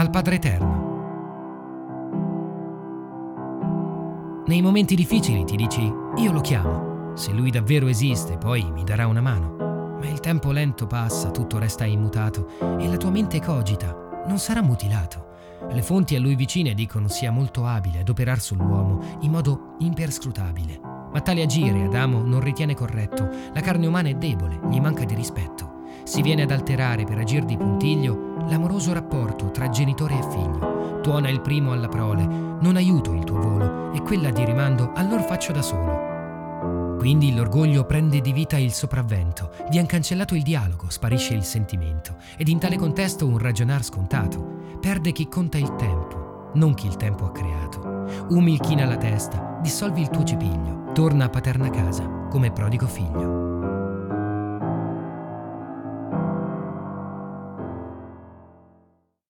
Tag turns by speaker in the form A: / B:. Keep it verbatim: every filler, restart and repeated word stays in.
A: dal Padre Eterno. Nei momenti difficili ti dici: io lo chiamo, se lui davvero esiste poi mi darà una mano. Ma il tempo lento passa, tutto resta immutato e la tua mente cogita: non sarà mutilato. Le fonti a lui vicine dicono sia molto abile ad operar sull'uomo in modo imperscrutabile. Ma tale agire Adamo non ritiene corretto. La carne umana è debole, gli manca di rispetto. Si viene ad alterare per agir di puntiglio l'amoroso rapporto tra genitore e figlio. Tuona il primo alla prole: non aiuto il tuo volo, e quella di rimando allor faccio da solo. Quindi l'orgoglio prende di vita il sopravvento, vien cancellato il dialogo, sparisce il sentimento, ed in tale contesto un ragionar scontato. Perde chi conta il tempo, non chi il tempo ha creato. Umil china la testa, dissolvi il tuo cipiglio, torna a paterna casa come prodigo figlio.